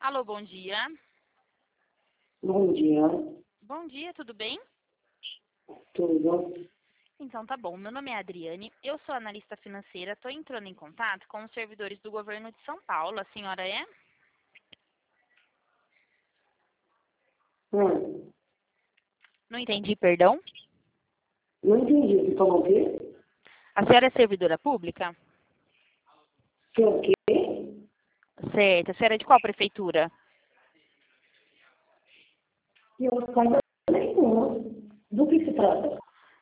Alô, bom dia. Bom dia, Bom dia, tudo bem? tudo. Então tá bom. Meu nome é Adriane, eu sou analista financeira, estou entrando em contato com os servidores do governo de São Paulo. A senhora é? Hum, Não entendi, perdão. não entendi, você falou o quê? A senhora é servidora pública? Que é o quê? Certo. A senhora é de qual prefeitura? E eu saiba nenhuma. Do que se trata?